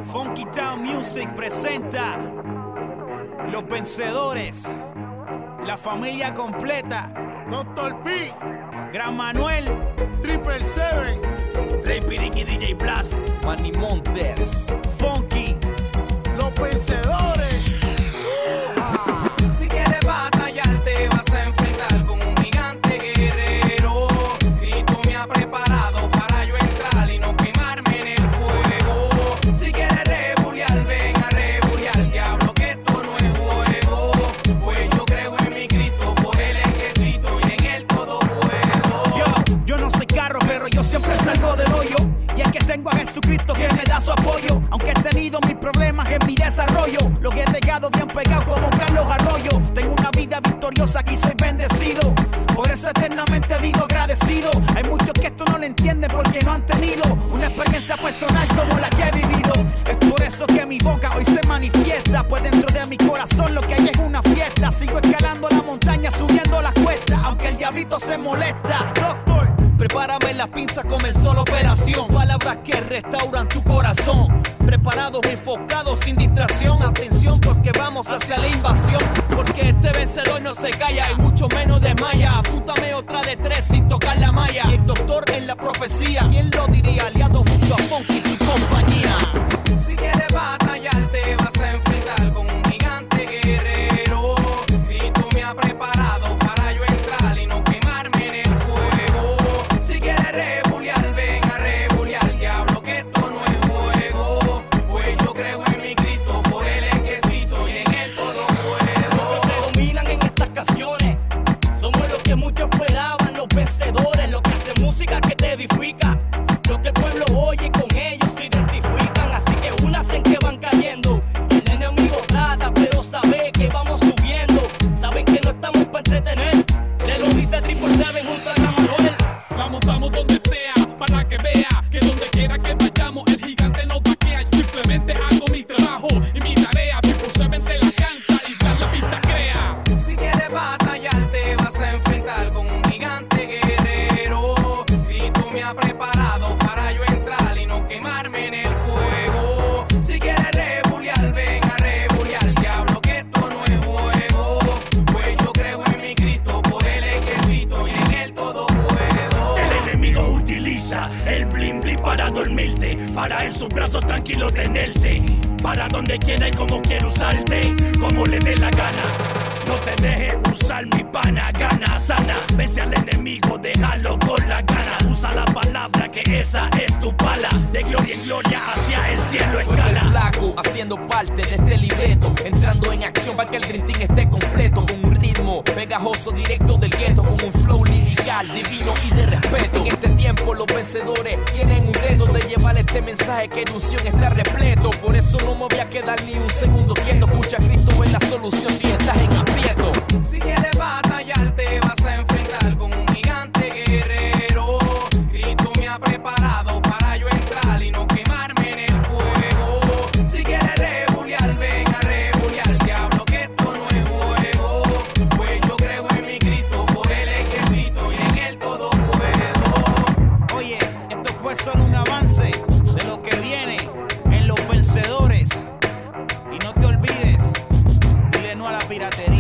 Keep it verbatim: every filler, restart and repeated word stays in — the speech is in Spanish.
Funky Town Music presenta Los Vencedores, la familia completa. Doctor P, Gran Manuel, Triple Seven, Rey Piriqui, D J Blast, Manny Montes, Funky, Los Vencedores. Si quieres batallar te vas a enfrentar con un gigante guerrero. Cristo me ha preparado para yo entrar y no quemarme en el fuego. Si quieres rebuliar, ven a rebuliar, diablo, que esto no es juego. Pues yo creo en mi Cristo, por él es que cito y en él todo puedo. Yo, yo no soy carro, pero yo siempre salgo del hoyo. Y es que tengo a Jesucristo que me da su apoyo. Aunque he tenido mis problemas en mi desarrollo, lo que he pegado bien pegado como Carlos Arroyo. Tengo una vida victoriosa, aquí soy bendecido. Por eso eternamente vivo agradecido. Hay muchos que esto no lo entienden porque no han tenido una experiencia personal como la que he vivido. Es por eso que mi boca hoy se manifiesta, pues dentro de mi corazón lo que hay es una fiesta. Sigo escalando la montaña, subiendo las cuestas, aunque el diablito se molesta. Doctor, prepárame las pinzas, comenzó la operación. Palabras que restauran tu corazón. Preparados, enfocados, sin distracción. Atención porque vamos hacia la invasión. Porque este vencedor no se calla y mucho menos desmaya. Apúntame otra de tres sin tocar la malla. Y el doctor en la profecía, ¿quién lo diría? Aliado junto a Funky y su compañía. Si quieres batallar te vas a enfrentar con un gigante guerrero. Cristo me ha preparado para yo entrar y no quemarme en el fuego. Si quieres rebuliar, ven a rebuliar, diablo, que esto no es juego. Pues yo creo en mi Cristo, por él es que cito y en él todo puedo. Los que dominan en estas canciones somos los que muchos esperaban, los vencedores, los que hacen música que te edifica, los que el pueblo oye y con ellos se identifican. Así que únanse que van cayendo. El enemigo trata, pero sabe que vamos subiendo. Saben que no estamos para entretener. Le lo dice Triple Seven junto a Gran Manuel. Vamos, vamos donde sea, para que vea que donde quiera que vayamos, el gigante nos vaquea. Y simplemente hago mi trabajo y mi tarea. Triple Seven te la canta y ya la pista crea. Si quieres batallar te vas a enfrentar con un gigante guerrero. Cristo me ha preparado para yo entrar y no quemarme en el fuego. Si quieres rebuliar, ven a rebuliar, diablo, que esto no es juego. Pues yo creo en mi Cristo, por él es que cito y en él todo puedo. El enemigo utiliza el bling bling para dormirte, para en sus brazos tranquilos tenerte, para donde quiera y como quiera usarte, como le dé la gana. No te dejes usar mi pana, gana sana. Vence al enemigo, déjalo con la gana. Usa la palabra que esa es tu pala. De gloria en gloria hacia el cielo El escala. flaco haciendo parte de este libreto, entrando en acción para que el Dream Team esté completo. Con un ritmo pegajoso directo del gueto, con un flow lirical, divino y de respeto. En este tiempo los vencedores tienen un reto de llevar este mensaje que de unción está repleto. Por eso no me voy a quedar ni un segundo quieto. Escucha a Cristo, es la solución si estás en aprieto. Si quieres batallar te vas a enfrentar con un gigante guerrero. Cristo me ha preparado para yo entrar y no quemarme en el fuego. Si quieres rebuliar, ven a rebuliar, diablo, que esto no es juego. Pues yo creo en mi Cristo, por él es que cito y en él todo puedo. oye, esto fue solo un avance de lo que viene en Los Vencedores. Y no te olvides, dile no a la piratería.